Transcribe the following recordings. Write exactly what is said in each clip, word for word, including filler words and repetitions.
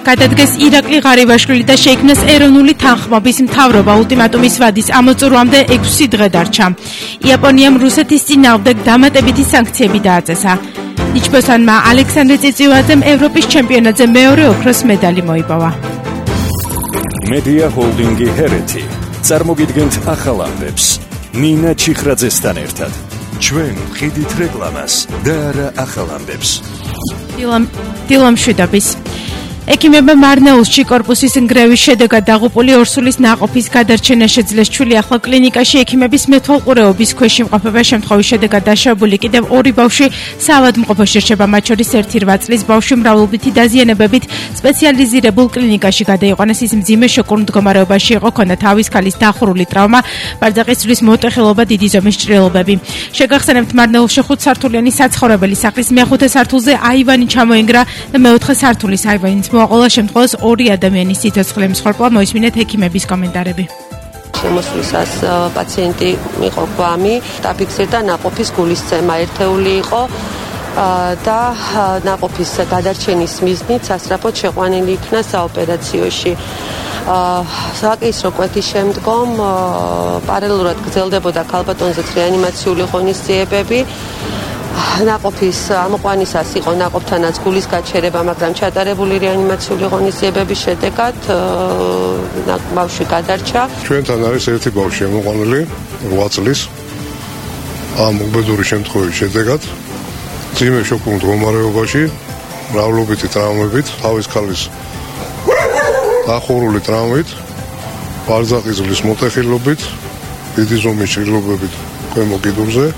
გადადგეს ირაკლი ღარიბაშვილი და შეიქმნეს ეროვნული თანხმობის მთავრობა. ულტიმატუმის ვადის ამოწურვამდე ექვსი დღე დარჩა. იაპონიამ რუსეთის წინააღმდეგ დამატებითი სანქციები დააწესა. ნიჩბოსანმა ალექსანდრე წიწივაძემ ევროპის ჩემპიონატზე მეორე ოქროს медალი მოიპოვა. Media Holdingi Hereti წარმოგიდგენთ ახალ ამბებს. ნინა ჩიხრაძესთან ერთად. ჩვენ ვყიდით რეკლამას და არა ახალ ამბებს. დილამ შვიდობის. ექიმებმა მარნეულში კორპუსის ნგრევის შედეგად დაღუპული ორსულის ნაყოფის გადარჩენა შეძლეს. ჩვილი ახლა კლინიკაში ექიმების მეთვალყურეობის ქვეშ იმყოფება. შემთხვევის შედეგად დაშავებული კიდევ ორი ბავშვი საავადმყოფოში რჩება. მათ შორის ერთი რვა წლის ბავშვი მრავლობითი დაზიანებებით სპეციალიზირებულ კლინიკაში გადაიყვანეს. ის მძიმე შოკურ მდგომარეობაში იყო, ჰქონდა თავის ქალის დახურული ტრავმა, ბარძაყის ცვლის მოტეხილობა, დიდი ზომის ჭრილობები. შეგახსენებთ, მარნეულში ხუთსართულიანი საცხოვრებელი სახლის მეხუთე სართულზე აივანი ჩამოინგრა და მეოთხე სართულის აივანიც მოაყოლა. შემთხვევას ორი ადამიანის სიცოცხლე მსხვერპლა. მოისმინეთ ექიმების კომენტარები. შემოსვლისას პაციენტი იყო გვამი, დაფიქსირდა ნაყოფის გულისცემა, ერთეული იყო და ნაყოფის გადარჩენის მიზნით სასწრაფოდ შეყვანილი იქნა საოპერაციოში. საკისრო კვეთის შემდგომ პარალელურად გრძელდებოდა ქალბატონზეც რეანიმაციული ღონისძიებები. ნაყოფის ამოყვანისას იყო ნაყოფთანაც გულის გაჩერება, მაგრამ ჩატარებული რეანიმაციული ღონისძიებების შედეგად ბავშვი გადარჩა. ჩვენთან არის ერთი ბავშვი ამოყვანილი, რვა წლის. ამ უბედური შემთხვევის შედეგად მძიმე შოკურ მდგომარეობაში, მრავლობითი ტრავმებით, თავის ქალის დახურული ტრავმით, ბარძაყის ძვლის მოტეხილობით, დიდი ზომის ჭრილობებით ქვემო კიდურზე.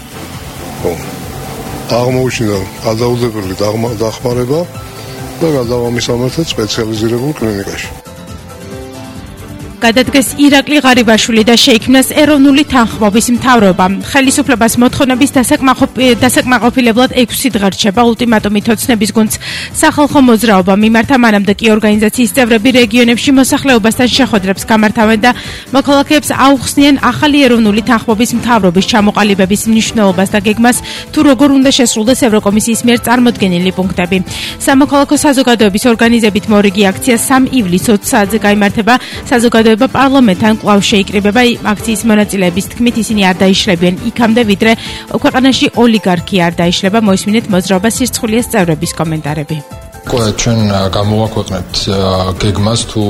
აღმოუჩინდა გადაუდებელი დახმარება და გადავამისამართეთ სპეციალიზირებულ კლინიკაში. გადადგეს ირაკლი ღარიბაშვილი და შეიქმნეს ეროვნული თანხმობის მთავრობა. ხელისუფლებას მოთხოვნების დასაკმაყოფილებლად ექვსი დღე რჩება. ულტიმატუმით ოცნების გუნდს სახალხო მოძრაობა მიმართა. მანამდე კი ორგანიზაციის წევრები რეგიონებში მოსახლეობასთან შეხვედრებს გამართავენ და მოქალაქეებს აუხსნიან ახალი ეროვნული თანხმობის მთავრობის ჩამოყალიბების მნიშვნელობას და გეგმას, თუ როგორ უნდა შესრულდეს ევროკომისიის მიერ წარმოდგენილი პუნქტები. სამოქალაქო საზოგადოების ორგანიზებით მორიგი აქცია სამ ივლისს ოცი საათზე გაიმართება. საზოგადოება პარლამენტთან კვლავ შეიკრიბება. აქციის მონაწილეების თქმით, ისინი არ დაიშლებიან იქამდე, ვიდრე ქვეყანაში ოლიგარქი არ დაიშლება. მოისმინეთ მოძრაობა სირცხვილიას წევრების კომენტარები. ჩვენ გამოვაქვეყნებთ გეგმას, თუ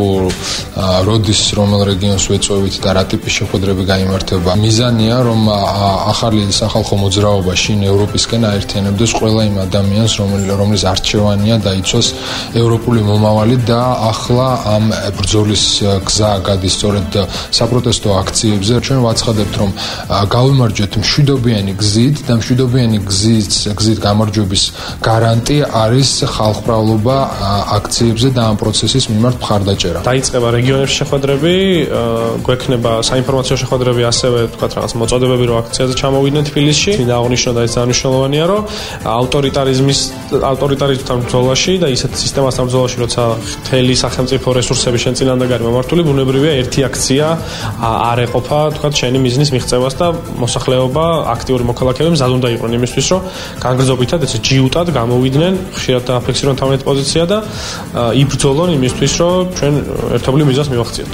როდის რომელ რეგიონს ვეწვევით და რა ტიპის შეხვედრები გაიმართება. მიზანია, რომ ახალი სახალხო მოძრაობა შინ ევროპისკენ აერთიანებდეს ყველა იმ ადამიანს, რომლის არჩევანია დაიცვას ევროპული მომავალი და ახლა ამ ბრძოლის გზა გადის სწორედ საპროტესტო აქციებზე. ჩვენ ვაცხადებთ, რომ გავიმარჯვეთ მშვიდობიანი გზით და მშვიდობიანი გზით გამარჯვების გარანტი არის ხალხმრავლობა აქციებზე და ამ პროცესის მიმართ მხარდაჭერა. დაიწყება რეგიონებში შეხვედრები, გვექნება საინფორმაციო შეხვედრები, ასევე თქვათ რაღაც მოწოდებები, რომ აქციაზე ჩამოვიდნენ თბილისში. მინდა აღნიშნო და ეს მნიშვნელოვანია, რომ ავტორიტარიზმის ავტორიტარიზმთან ბრძოლაში და ისეთ სისტემასთან ბრძოლაში, როცა მთელი სახელმწიფო რესურსები შენ წინანდ არის მომართული, ბუნებრივია ერთი აქცია არ ეყოფა, თქვათ, შენი მიზნის მიღწევას და მოსახლეობა, აქტიური მოქალაქეები მზად უნდა იყვნენ იმისთვის, რომ განგრძობითად ესე ჯიუტად გამოვიდნენ, ხშირად დააფიქსირონ თავიანთი პოზიცია და იბრძოლონ იმისთვის, რომ ჩვენ ერთობლივ მიზანს მივახციოთ.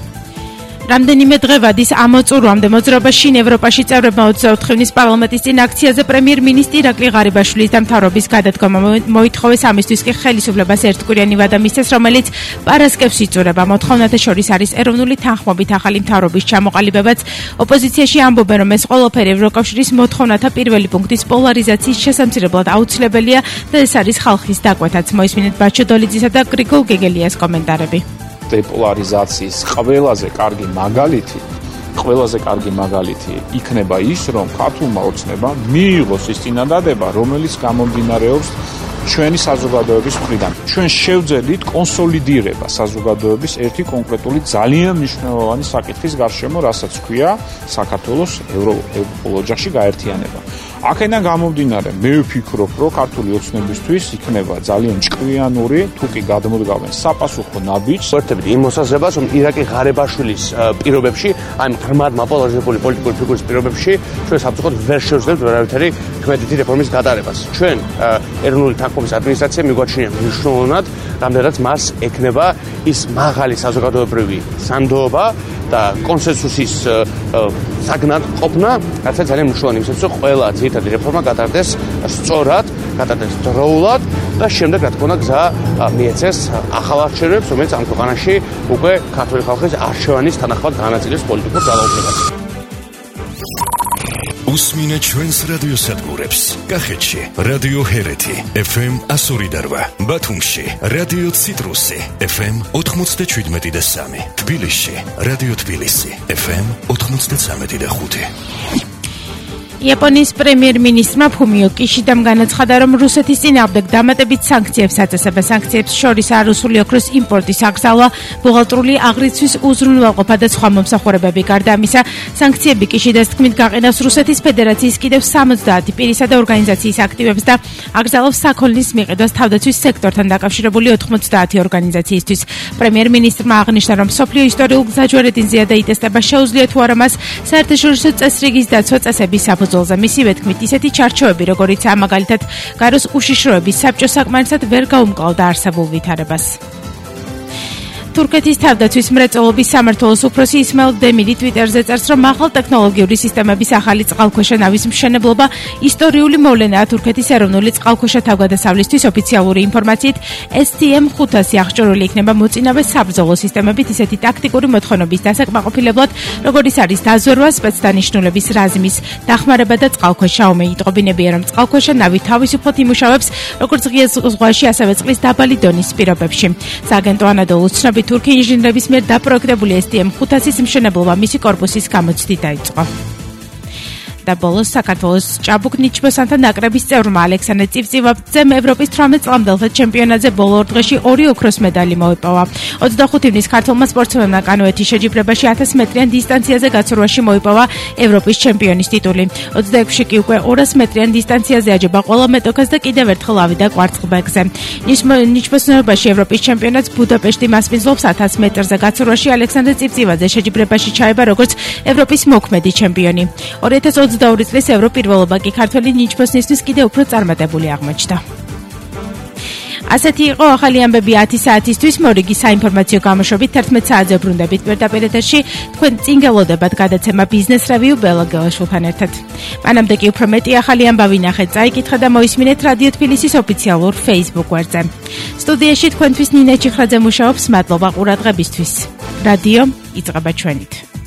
რამდენიმე დღე ვადის ამოწურვამდე მოძრაობა შინ ევროპაში წევრებმა ოცდაოთხივნის პარლამენტის წინ აქციაზე პრემიერ-მინისტრი ირაკლი ღარიბაშვილის და მთავრობის გადადგომა მოითხოვეს. ამისთვის კი ხელისუფლებას ერთკვირიანი ვადა მისცეს, რომელიც პარასკევს იწურება. მოთხოვნათა შორის არის ეროვნული თანხმობით ახალი მთავრობის ჩამოყალიბებაც. ოპოზიციაში ამბობენ, რომ ეს ყველაფერი ევროკავშირის მოთხოვნათა პირველი პუნქტის პოლარიზაციის შესამცირებლად აუცილებელია და ეს არის ხალხის დაკვეთაც. მოისმინეთ ბაჩო დოლიძისა და გრიგოლ გეგელიას კომენტარები. დეპოლარიზაციის ყველაზე კარგი მაგალითი, ყველაზე კარგი მაგალითი იქნება ის, რომ ქართულმა ოცნებამ მიიღოს ის წინადადება, რომელიც გამომდინარეობს ჩვენი საზოგადოების მხრიდან. ჩვენ შევძელით კონსოლიდირება საზოგადოების ერთი კონკრეტული ძალიან მნიშვნელოვანი საკითხის გარშემო, რასაც ქვია საქართველოს ევროპულ ოჯახში გაერთიანება. აქედან გამომდინარე, მე ვფიქრობ, რომ ქართული ოცნებისთვის იქნება ძალიან ჭკვიანური, თუ კი გადმოდგავენ საპასუხო ნაბიჯს. ვერთებით იმ მოსაზრებას, რომ ირაკლი ღარებაშვილის პირობებში, აი ღრმად მაპოლარიზებული პოლიტიკური ფიგურის პირობებში, ჩვენ საბჭოთად ვერ შევძლებთ ვერავითარი ქმედითი რეფორმის გატარებას. ჩვენ ეროვნული თანხმობის ადმინისტრაცია მიგვაჩნია მნიშვნელოვნად, რამდენადაც მას ექნება ის მაღალი საზოგადოებრივი სანდოობა და კონსენსუსის საგნად ყოფნა, რაც ძალიან მნიშვნელოვანი იმისათვის, რომ ყველა ძირითადი რეფორმა გატარდეს სწორად, გატარდეს დროულად და შემდეგ რა თქმა უნდა გზა მიეცეს ახალ არჩევნებს, რომელიც ამ ქვეყანაში უკვე ქართული ხალხის არჩევანის თანახმად განაწილებს პოლიტიკურ ძალაუფლებას. უსმინე ჩვენს რადიოსადგურებს. კახეთში რადიო ჰერეთი ეფ ემ εκατო ორი და რვა, ბათუმში რადიო ციტრუსი ეფ ემ ოთხმოცდაშვიდმეტი და სამი, თბილისში რადიო თბილისი ეფ ემ ოთხმოცდაცამეტი და ხუთი. იაპონიის პრემიერ-მინისტრმა ფუმიო კიშიდამ განაცხადა, რომ რუსეთის წინააღმდეგ დამატებით სანქციებს აწესება. სანქციებს შორის არუსული ოქროს იმპორტის აკრძალვა, ბუღალტრული აღრიცხვის უზრუნველყოფა და სხვა მომსახურებები. გარდა ამისა, სანქციები კიშიდას თქმით გაყენავს რუსეთის ფედერაციის კიდევ სამოცდაათი პირისა და ორგანიზაციის აქტივებს და აკრძალავს საქონლის მიყიდვას თავდაცვის სექტორთან დაკავშირებული ოთხმოცდაათი ორგანიზაციისთვის. პრემიერ-მინისტრმა აღნიშნა, რომ მსოფლიო ისტორიულ გზაჯვარედინზეა და იტესტება შეუძლია თუ არა მას საერთაშორისო წესრიგის დაცვა წესების საფუძველზე. მისივე თქმით, ისეთი ჩარჩოები, როგორიცაა მაგალითად გაროს უშიშროების საბჭო საკმარისად ვერ გაუმკლავდა არსებულ ვითარებას. თურქეთის თავდაცვის მრეწველობის სამმართველოს უფროსი ისმაილ დემირი ტვიტერზე წერს, რომ ახალ ტექნოლოგიური სისტემების ახალი წყალქვეშა ნავის მშენებლობა ისტორიული მოვლენაა თურქეთის ეროვნული წყალქვეშა თავგადასავლისთვის. ოფიციალური ინფორმაციით, ეს თი ემ ხუთასი აღჭურვილი იქნება მოწინავე საბრძოლო სისტემებით ისეთი ტაქტიკური მოთხოვნების დასაკმაყოფილებლად, როგორიც არის დაზვერვა, სპეცდანიშნულების რაზმის დახმარება და წყალქვეშა ომი. იტყობინებია, რომ წყალქვეშა ნავი თავისუფლად იმუშავებს როგორც ღია ზღვაში, ასევე წყლის დაბალი დონის პირობებში. სააგენტო ანადოლუს ცნობით, თურქი ინჟინრების მიერ დაპროექტებული ეს თი ემ ხუთასის მშენებლობა მისი კორპუსის გამოცდით დაიწყო. და ბოლოს საქართველოს ჭაბუკ ნიჩბოსანთა ნაკრების წევრმა ალექსანდრე წივწივაძემ ევროპის თვრამეტ წლამდელთა ჩემპიონატზე ბოლო ორ დღეში ორი ოქროს მედალი მოიპოვა. ოცდახუთი ივნის ქართველმა სპორტსმენმა კანოეთის შეჯიბრებაში ათას მეტრიან დისტანციაზე გაცურვაში მოიპოვა ევროპის ჩემპიონის ტიტული. ოცდაექვსში კი უკვე ორას მეტრიან დისტანციაზე აჯობა ყველა მეტოქას და კიდევ ერთხელ ავიდა კვარცხლბეკზე. ნიჩბოსნობაში ევროპის ჩემპიონატს ბუდაპეშტი მასპინძლობს ათას მეტრზე გაცურვაში ალექსანდრე წივწივაძე შეჯიბრებაში ჩაება როგორც ევროპის მოქმედი ჩემპიონი. ორი ათას ოცდაორი წლის ევროპირველობა კი ქართველი ნიჩბოსნისთვის კიდევ უფრო წარმატებული აღმოჩნდა. ასეთი იყო ახალი ამბები ათი საათისთვის. მორიგი საინფორმაციო გამოშვებით თერთმეტ საათზე ბრუნდებით პირდაპირ ეთერში. თქვენ წინ გელოდებათ გადაცემა ბიზნეს რევიუ ბელა გელაშვილთან ერთად. მანამდე კი უფრო მეტი ახალი ამბავი ნახეთ, წაიკითხეთ და მოისმინეთ რადიო თბილისის ოფიციალურ Facebook გვერდზე. სტუდიაში თქვენთვის ნინე ჩიხრაძე მუშაობს. მადლობა ყურადღებისთვის. რადიო იწყება ჩვენით.